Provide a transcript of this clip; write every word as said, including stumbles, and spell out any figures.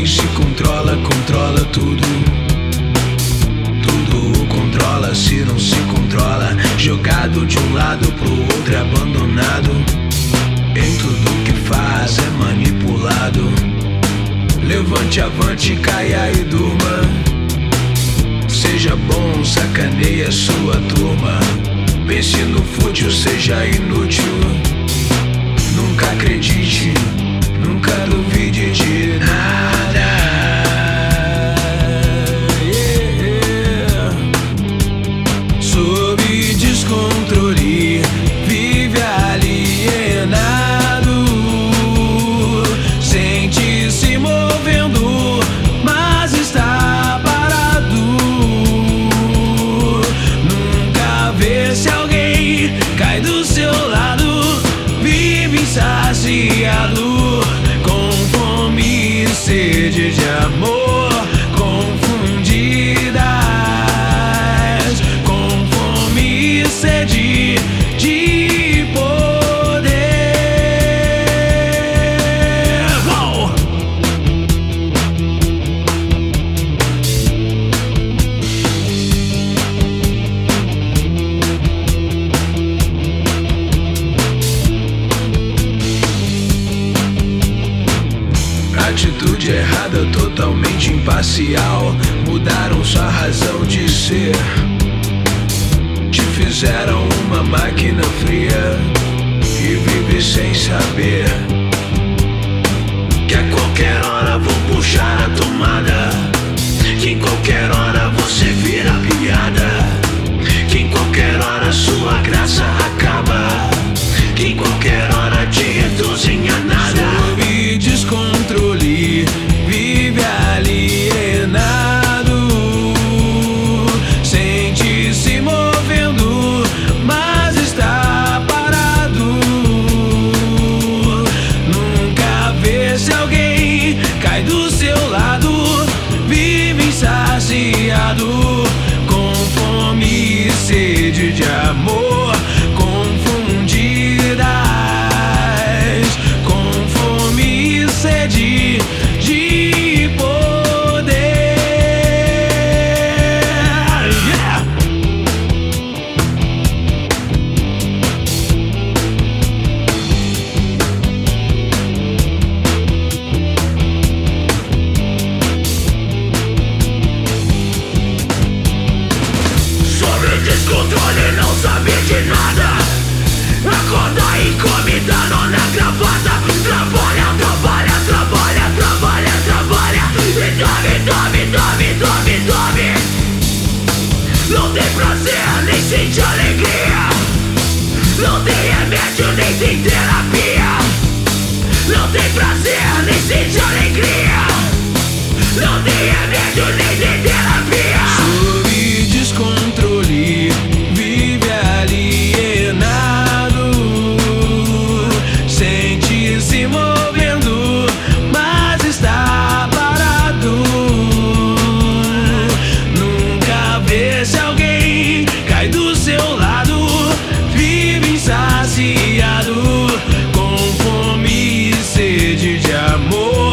Quem se controla, controla tudo. Tudo o controla se não se controla. Jogado de um lado pro outro, abandonado. Em tudo que faz é manipulado. Levante, avante, caia e durma. Seja bom, sacaneia sua turma. Pense no fútil, seja inútil. Nunca acredite, nunca duvide de nada. Yeah. Sob descontrole, vive alienado. Sente se movendo, mas está parado. Nunca vê se alguém cai do seu lado. Vive insaciado, com fome e sede de amor confundidas, com fome e sede de poder. Uou! Atitude errada, totalmente imparcial. Mudaram sua razão de ser. Te fizeram uma máquina fria e vive sem saber que a qualquer hora vão puxar a tomada. Que em qualquer hora você vira piada. Que em qualquer hora sua graça acaba. Que em qualquer hora te reduzem a nada. Sob descontrole, vive alienado. Sente se movendo, mas está parado. Nunca vê se alguém cai do seu lado. Vive insaciado, com fome e sede de amor confundidas, com fome e sede de poder. Yeah! Sobre descontrole, não sabe de nada. Acorda e come, dá nó na gravata. Trabalha, trabalha, trabalha, trabalha, trabalha. E dorme, dorme, dorme, dorme, dorme. Não tem prazer, nem sente alegria. Não tem remédio, nem tem terapia. Não tem prazer, nem sente alegria. Não tem remédio, nem tem terapia. Sob descontrole, vive alienado. Sente se movendo, mas está parado. Nunca vê se alguém cai do seu lado. Vive insaciado, com fome e sede de amor